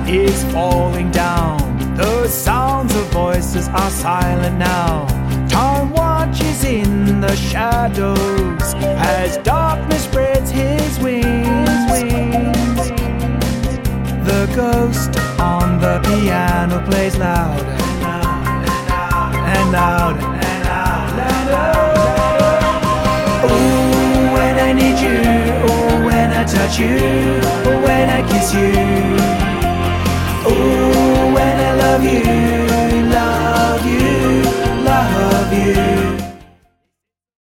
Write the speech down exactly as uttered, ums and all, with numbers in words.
is falling down. The sounds of voices are silent now. Time watches in the shadows as darkness spreads his wings. wings. The ghost on the piano plays loud and loud and loud and loud and loud. Oh, when I need you, oh, when I touch you, oh, when I kiss you, oh, when I love you.